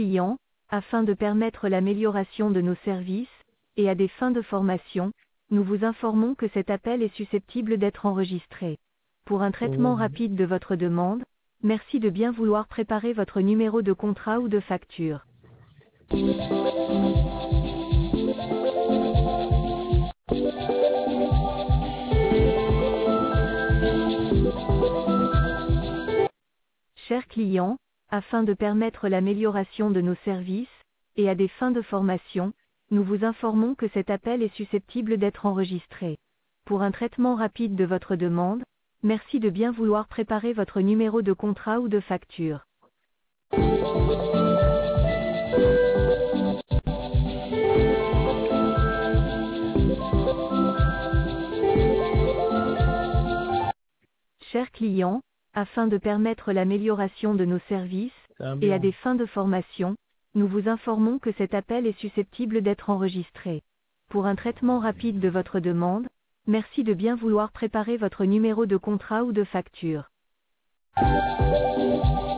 clients, afin de permettre l'amélioration de nos services, et à des fins de formation, nous vous informons que cet appel est susceptible d'être enregistré. Pour un traitement rapide de votre demande, merci de bien vouloir préparer votre numéro de contrat ou de facture. Chers clients, afin de permettre l'amélioration de nos services, et à des fins de formation, nous vous informons que cet appel est susceptible d'être enregistré. Pour un traitement rapide de votre demande, merci de bien vouloir préparer votre numéro de contrat ou de facture. Chers clients, afin de permettre l'amélioration de nos services, et à des fins de formation, nous vous informons que cet appel est susceptible d'être enregistré. Pour un traitement rapide de votre demande, merci de bien vouloir préparer votre numéro de contrat ou de facture.